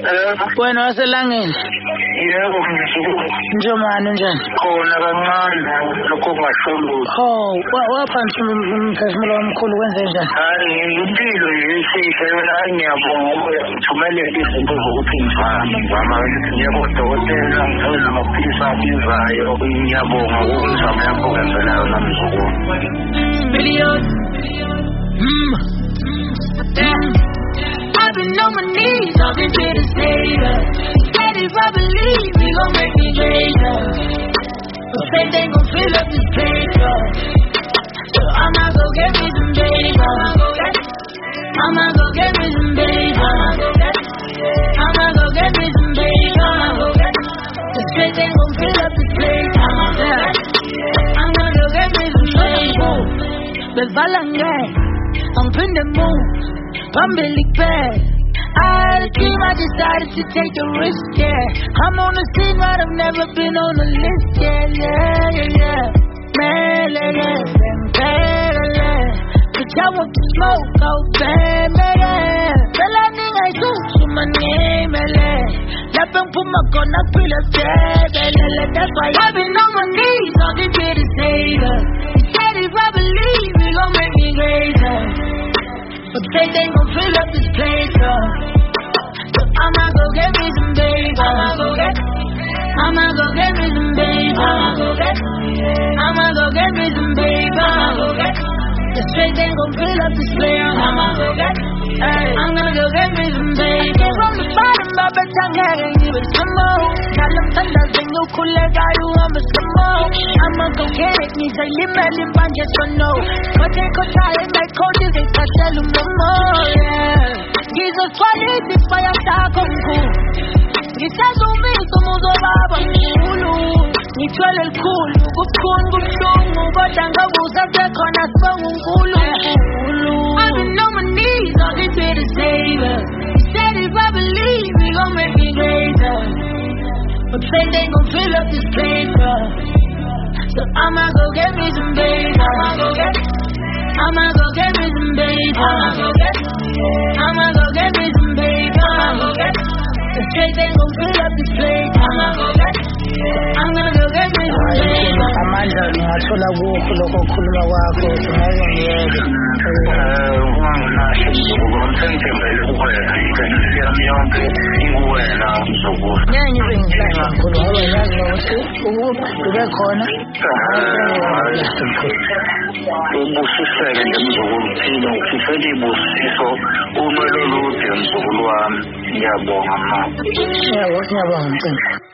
Wena waselangeni? Yebo ngisuka. Njomani njani? Khona kancane lokho kungasholutho. Oh, waphansi umphefumulo omkhulu wenze njani? Hayi impilo yesihle yona ngiyabonga ngithumelele izinto zokuthi ngizama ngiyabodokotela ngithola amaphilisi abizayo ngiyabonga ukuzama yakho kwenzelayo namzukulu. I've been on my knees, I've been to the Savior. Said if I believe, he gon' make me greater. But faith ain't gon' fill up this place, so I'ma go get me some baby. I'ma go get me some baby. I'ma go get me some baby. The faith ain't gon' fill up this place. I'm gonna go get me some baby. Bevalangay, I'm in the mood. I'm really bad. I had a dream, I decided to take the risk, yeah. I'm on the scene, but I've never been on the list, yeah. Bitch, I want to smoke, oh, baby. Tell that nigga I do my name, let them put my gun up in the bed, that's why I've been on my knees, all the way to save her. Said if I believe, he gon' make me greater. But faith ain't gon' fill up this place, so I'ma go get me some baby. I'ma go get me some baby. I'ma go get me some baby. The faith ain't gon' fill up this place. I'm gonna go get me some baby. From the bottom, I bet I'm getting you some more. Now them fellas ain't no cool like I do, I'm a some more. I'ma go get it, me say limit, but just so no. But they could try and make coaches, they can tell them no more, yeah. Jesus quality, fire, dark, and cool. He says, oh, me, some of the Baba, ni twele cool, good song, but I'm gonna go on a song, I've been on my knees, all this way to save her. Said if I believe, he gon' make me greater. But faith ain't gon' fill up this place, so I'ma go get me some baby. I'ma go get me some baby. I'ma go get me some baby. The faith ain't gon' fill up this place. I'm gonna go get me some baby. Amandla ngingathola kukho lokho okhuluma kwakho ngeke ngiyeke. Ngeke ngibe ngihlala kakhulu ngoba yazi ukuthi ube khona. Ubusiseke nje mzukulu thina ufisela ibusiso umelo olude mzukulu wami ngiyabonga mama. Ngiyabonga mfana.